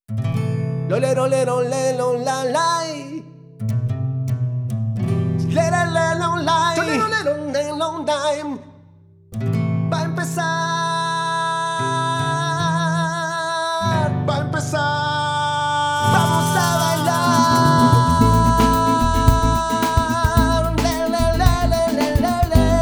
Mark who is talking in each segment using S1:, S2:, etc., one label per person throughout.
S1: Lolero, lero, lelo, la, lai. Lera, lelo, lai. Lolero, lero, lelo, lai. Va a empezar. Va a empezar. Vamos a bailar. Le, le, le, le, le,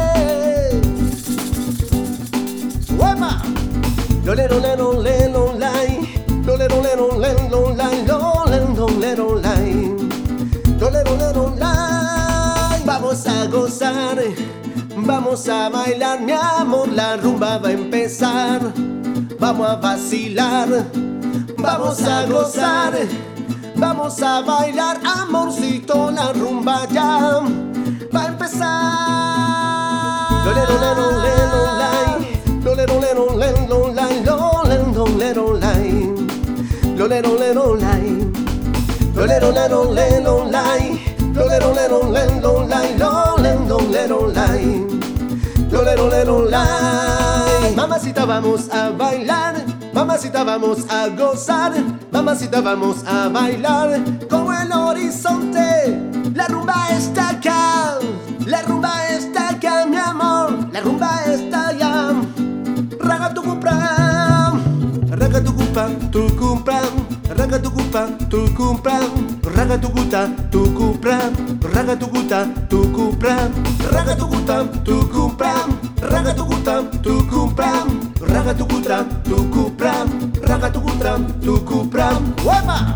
S1: le. ¡Uepa! Lolero, lero, lelo, lai. Lolero, lero, lelo, lai. Lolero, lero, lai. Lolero, lero, lai. Vamos a gozar. Vamos a bailar, mi amor, la rumba va a empezar. Vamos a vacilar, vamos a gozar. Vamos a bailar, amorcito, la rumba ya va a empezar. Lolero, lero, lero, lai. Lolero, lero, lero, lai. Lolero, lero, lai. Lolero, lero, lai. Lolero, lero, lero, lai. Lolero, lero, lero, lai. Lolero, lero, lai. Lolero, lero, lai. Mamacita, vamos a bailar. Mamacita, vamos a gozar. Mamacita, vamos a bailar como el horizonte. La rumba está acá. La rumba está acá, mi amor. La rumba está allá. Raga tu cumpra. Raga tu cumpra, tu cumpra. Raga tu cumpra, tu cumpra. Raga tu cuta, tu cumpra. Raga tu cuta, tu cumpra. Raga tu cuta, tu cumpra. Raga tu cuta, tu cumpra. Raga tu cuta, tu cumpra. Raga tu cuta, tu cumpra. ¡Guapa!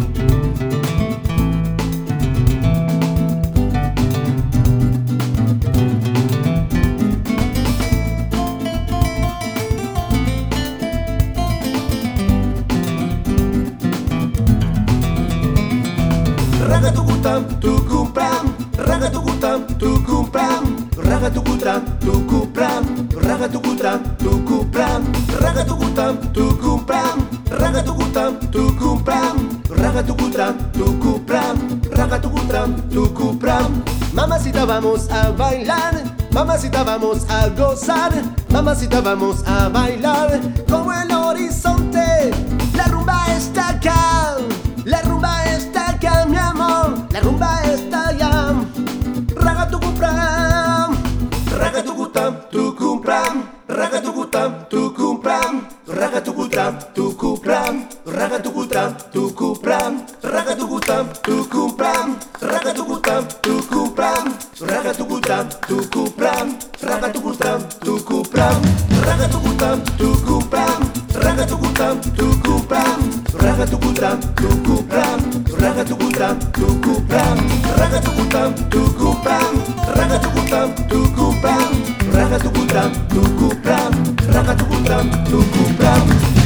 S1: Raga tu cuta, tu cumpra. Raga tu cuta, tu cumpra. Raga tu cuta, tu cumpra. Raga tu cuta, tu cumpra. Raga tu cuta, tu cumpra. Raga tu cuta, tu cumpra. Raga tu cuta, tu cumpra. Raga tu cuta, tu cumpra. Mamacita, vamos a bailar. Mamacita, vamos a gozar. Mamacita, vamos a bailar como el horizonte. La rumba está acá. La rumba está acá, mi amor. La rumba está allá. Raga tu cumpra. Raga tu cuta, tu cumpra. Raga tu cuta, tu cumpra. Raga tu cuta, tu cumpra. Raga tu cuta, tu cumpra. Raga tu cuta, tu cumpra. Raga tu cuta, tu cumpra. Raga tu cuta, tu cumpra. Raga tu cuta, tu cumpra. Raga tu cuta, tu cumpra. Raga tu cuta, tu cumpra. Raga tu cuta, tu cumpra. Raga tu cuta, tu cumpra. Raga tu cuta, tu cumpra. Raga tu cuta, tu cumpra. Raga tu cuta, tu cumpra. Raga tu cuta, tu cumpra.